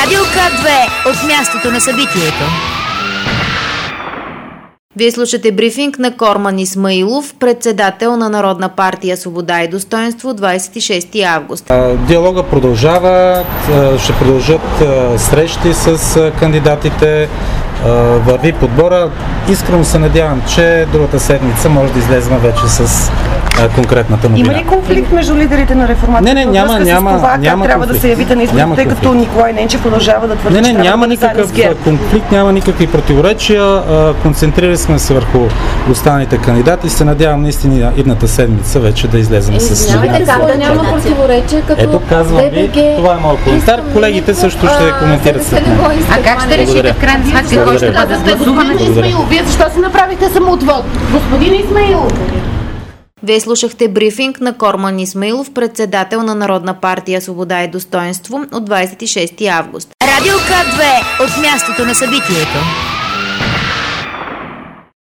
Радио К2 от мястото на събитието. Вие слушате брифинг на Корман Исмаилов, председател на Народна партия Свобода и достоинство, 26 август. Диалога продължава, ще продължат срещи с кандидатите, върви подбора. Искрено се надявам, че другата седмица може да излезем вече с конкретната новина. Има ли конфликт между лидерите на реформаторите? Не, няма трябва конфликт. да се явите на изборите, тъй като Николай Ненчев продължава да твърди, че няма никакъв конфликт, няма никакви противоречия. Концентрирали сме се върху останалите кандидати и се надявам наистина идната седмица вече да излезем с новина. Няма противоречия, като ето казвам ви, това е моят коментар. Колегите също ще коментират след мен. А как ще решите в крайна сметка кой ще бъде гласуване? Вие защо си направихте самоотвод? Господин Исмаилов! Вие слушахте брифинг на Корман Исмаилов, председател на Народна партия Свобода и достоинство, от 26 август. Радио К2 от мястото на събитието.